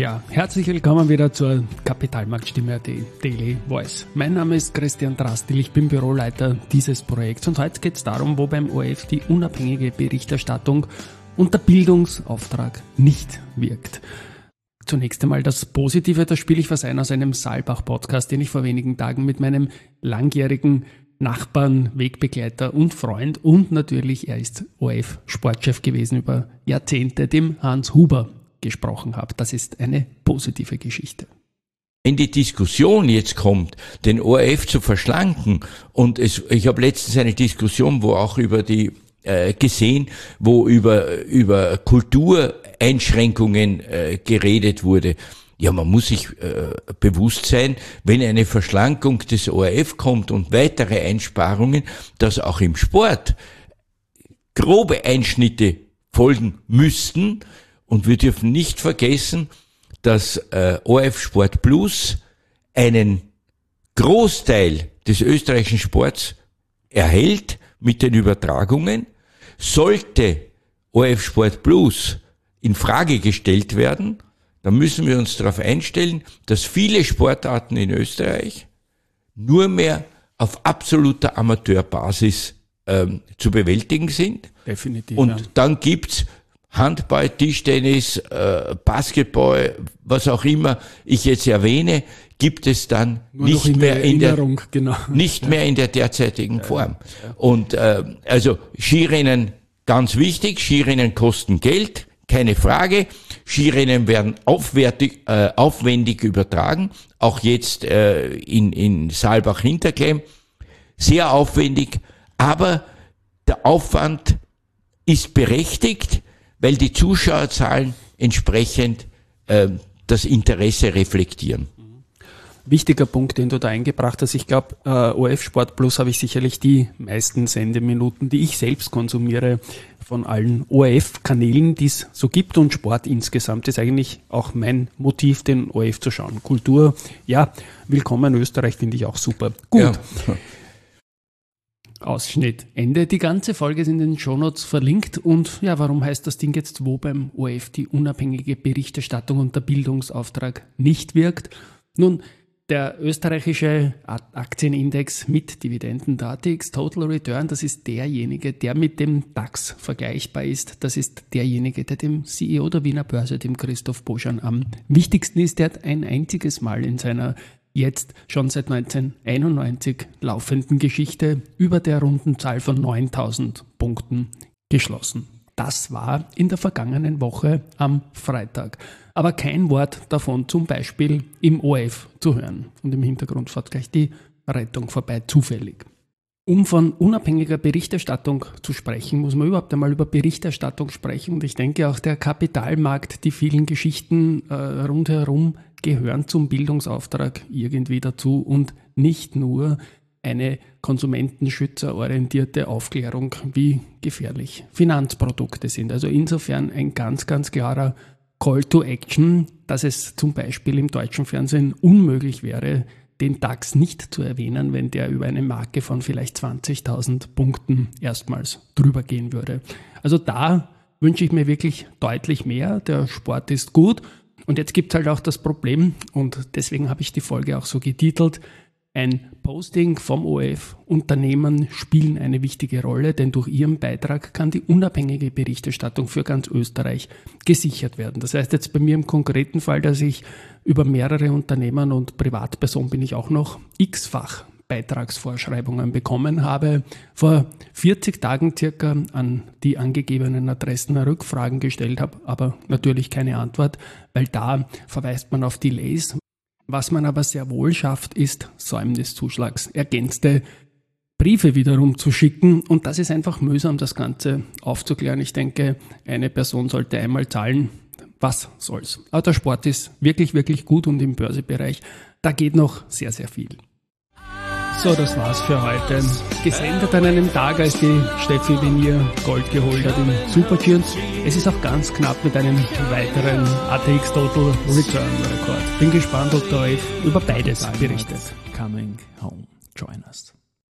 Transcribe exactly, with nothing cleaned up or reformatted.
Ja, herzlich willkommen wieder zur Kapitalmarktstimme Daily Voice. Mein Name ist Christian Drastil, ich bin Büroleiter dieses Projekts und heute geht es darum, wo beim O R F die unabhängige Berichterstattung und der Bildungsauftrag nicht wirkt. Zunächst einmal das Positive, da spiele ich was ein aus einem Saalbach-Podcast, den ich vor wenigen Tagen mit meinem langjährigen Nachbarn, Wegbegleiter und Freund und natürlich, er ist O R F-Sportchef gewesen über Jahrzehnte, dem Hans Huber, gesprochen habe. Das ist eine positive Geschichte. Wenn die Diskussion jetzt kommt, den O R F zu verschlanken, und es, ich habe letztens eine Diskussion, wo auch über die äh, gesehen, wo über über Kultureinschränkungen äh, geredet wurde. Ja, man muss sich äh, bewusst sein, wenn eine Verschlankung des O R F kommt und weitere Einsparungen, dass auch im Sport grobe Einschnitte folgen müssten. Und wir dürfen nicht vergessen, dass äh, O R F Sport Plus einen Großteil des österreichischen Sports erhält mit den Übertragungen. Sollte O R F Sport Plus in Frage gestellt werden, dann müssen wir uns darauf einstellen, dass viele Sportarten in Österreich nur mehr auf absoluter Amateurbasis ähm, zu bewältigen sind. Definitiv. Und ja. dann gibt's Handball, Tischtennis, äh, Basketball, was auch immer ich jetzt erwähne, gibt es dann Nur nicht in mehr der in der Erinnerung, genau. nicht ja. mehr in der derzeitigen ja. Form. Ja. Und äh, also Skirennen ganz wichtig, Skirennen kosten Geld, keine Frage. Skirennen werden aufwertig, äh, aufwendig übertragen, auch jetzt äh, in in Saalbach-Hinterklemm, sehr aufwendig, aber der Aufwand ist berechtigt, weil die Zuschauerzahlen entsprechend äh, das Interesse reflektieren. Wichtiger Punkt, den du da eingebracht hast. Ich glaube, äh, O R F Sport Plus habe ich sicherlich die meisten Sendeminuten, die ich selbst konsumiere, von allen O R F-Kanälen, die es so gibt. Und Sport insgesamt ist eigentlich auch mein Motiv, den O R F zu schauen. Kultur, ja, willkommen in Österreich, finde ich auch super. Gut. Ja. Ausschnitt. Ende. Die ganze Folge ist in den Shownotes verlinkt. Und ja, warum heißt das Ding jetzt, wo beim O R F die unabhängige Berichterstattung und der Bildungsauftrag nicht wirkt? Nun, der österreichische Aktienindex mit Dividenden-Datix, Total Return, das ist derjenige, der mit dem DAX vergleichbar ist. Das ist derjenige, der dem C E O der Wiener Börse, dem Christoph Boschan, am wichtigsten ist. Der hat ein einziges Mal in seiner jetzt schon seit neunzehnhunderteinundneunzig laufenden Geschichte über der runden Zahl von neuntausend Punkten geschlossen. Das war in der vergangenen Woche am Freitag. Aber kein Wort davon zum Beispiel im O R F zu hören. Und im Hintergrund fährt gleich die Rettung vorbei, zufällig. Um von unabhängiger Berichterstattung zu sprechen, muss man überhaupt einmal über Berichterstattung sprechen. Und ich denke auch der Kapitalmarkt, die vielen Geschichten äh, rundherum gehören zum Bildungsauftrag irgendwie dazu und nicht nur eine konsumentenschützerorientierte Aufklärung, wie gefährlich Finanzprodukte sind. Also insofern ein ganz, ganz klarer Call to Action, dass es zum Beispiel im deutschen Fernsehen unmöglich wäre, den DAX nicht zu erwähnen, wenn der über eine Marke von vielleicht zwanzigtausend Punkten erstmals drüber gehen würde. Also da wünsche ich mir wirklich deutlich mehr. Der Sport ist gut. Und jetzt gibt es halt auch das Problem, und deswegen habe ich die Folge auch so getitelt, ein Posting vom O R F, Unternehmen spielen eine wichtige Rolle, denn durch ihren Beitrag kann die unabhängige Berichterstattung für ganz Österreich gesichert werden. Das heißt jetzt bei mir im konkreten Fall, dass ich über mehrere Unternehmen und Privatpersonen bin ich auch noch x-fach Beitragsvorschreibungen bekommen habe, vor vierzig Tagen circa an die angegebenen Adressen Rückfragen gestellt habe, aber natürlich keine Antwort, weil da verweist man auf Delays. Was man aber sehr wohl schafft, ist Säumniszuschlags ergänzte Briefe wiederum zu schicken. Und das ist einfach mühsam, das Ganze aufzuklären. Ich denke, eine Person sollte einmal zahlen. Was soll's? Aber der Sport ist wirklich, wirklich gut und im Börsebereich, da geht noch sehr, sehr viel. So, das war's für heute. Gesendet an einem Tag, als die Steffi Venier Gold geholt hat im Supertunes. Es ist auch ganz knapp mit einem weiteren A T X Total Return Rekord. Bin gespannt, ob der O R F über beides berichtet. Coming home. Join us.